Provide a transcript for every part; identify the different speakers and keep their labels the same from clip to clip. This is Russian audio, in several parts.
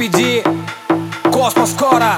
Speaker 1: впереди. Космос скоро.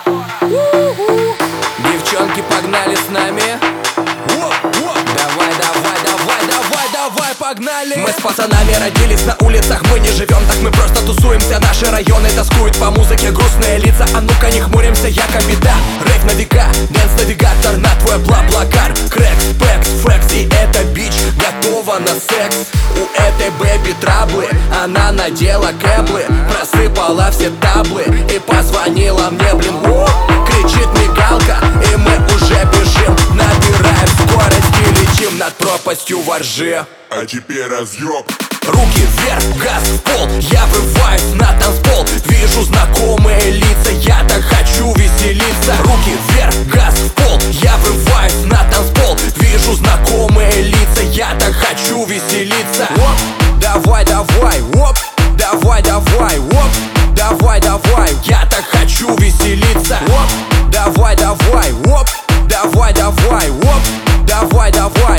Speaker 2: Девчонки, погнали с нами. Давай, давай, давай, давай, давай, погнали. Мы с пацанами родились на улицах. Мы не живем так, мы просто тусуемся. Наши районы тоскуют по музыке, грустные лица. А ну-ка не хмуримся, я капитан. Рейв на века, дэнс-навигатор на твой бла-блакар. Крэкс, пэкс, фрэкс, и эта бич готова на секс. У этой бэби траблы, она надела кэблы, просыпала все таблы и позвонила мне, блин. Кричит мигалка, и мы уже бежим. Набираем скорость и летим над пропастью во ржи.
Speaker 3: А теперь разъёб.
Speaker 2: Руки вверх, газ в пол, я врываюсь на танцпол. Вижу знакомые лица, я так хочу веселиться. Руки вверх, газ в пол, я врываюсь на танцпол. Вижу знакомые лица, я так хочу веселиться. Оп, давай, давай, оп, давай, давай, оп, давай, давай, я так хочу веселиться. Оп, давай, давай, оп, давай, давай, оп, давай, давай.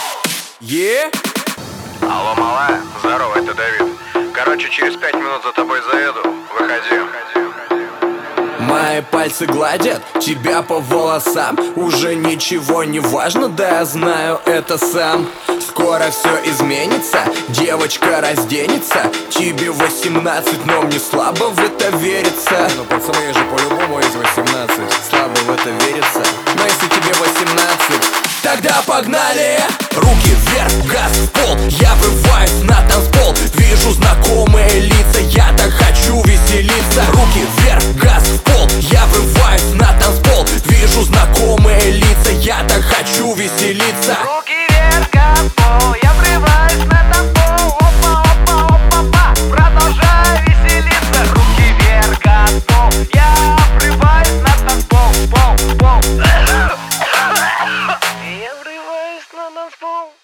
Speaker 4: Алло, малая, здорово, это Давид. Короче, через 5 минут за тобой заеду. Выходи.
Speaker 2: Мои пальцы гладят тебя по волосам. Уже ничего не важно, да я знаю это сам. Скоро все изменится, девочка разденется. Тебе 18, но мне слабо в это верится.
Speaker 1: Ну, пацаны, же по-любому есть 18.
Speaker 2: Слабо в это верится. Но если тебе 18, тогда погнали! Руки вверх, газ в пол, я врываюсь на танцпол. Вижу знакомые лица, я так хочу веселиться. Руки вверх, газ в пол, я врываюсь на танцпол. Вижу знакомые лица, я так хочу веселиться.
Speaker 5: Руки вверх, газ в пол, я врываюсь на танцпол. Опа, опа, опа, опа, продолжаю веселиться. Руки вверх, газ в пол, я врываюсь на танцпол. Пол, пол. Я врываюсь на танцпол.